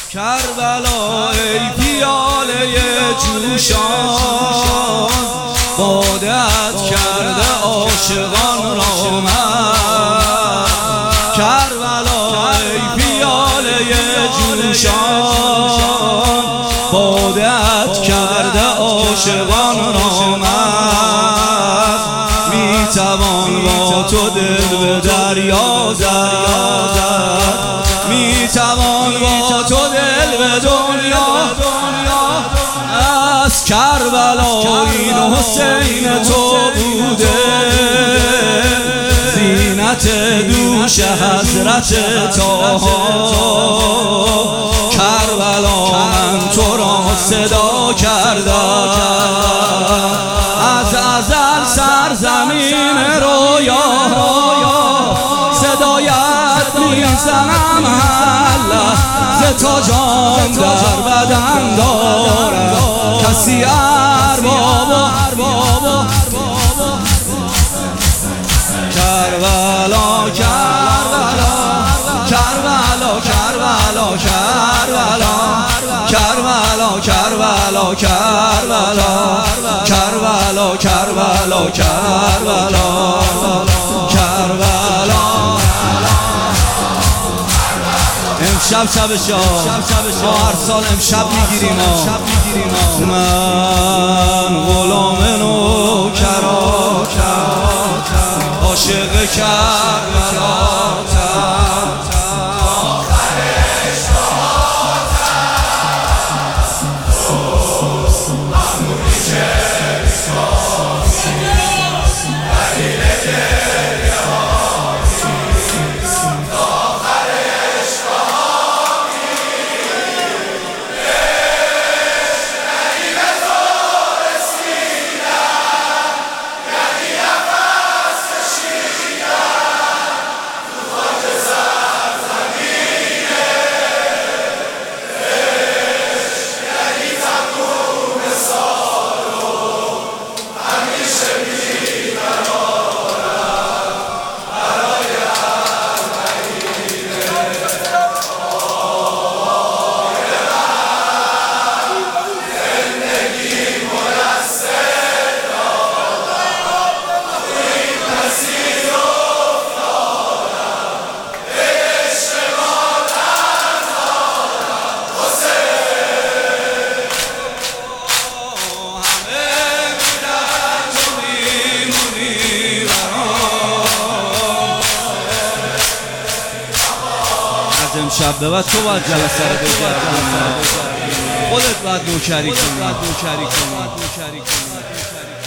کربلا ای پیاله جوشان، بادت کرده عاشقان را من. کربلا ای پیاله جوشان، بادت کرده عاشقان را من. میتوان با تو دل به دریا زد، میتوان با تو دل به دنیا. از کربلا این حسین تو بوده، زینت دوش حضرت طاها. کربلا من تو را صدا کردم، از ازل سرزمین رویا. صدایت میزنم الله، ز تا جان در بدن دارم کسی اربابا. کربلا کربلا کربلا کربلا کربلا کربلا کربلا کربلا کربلا کربلا کربلا. امشب شب شاه، ما هر سال امشب میگیریم. من غلام نوکراتم، عاشق کربلاتم. امشب به بعد تو باید جلسه رو بگردی، خودت باید نوکری کنی.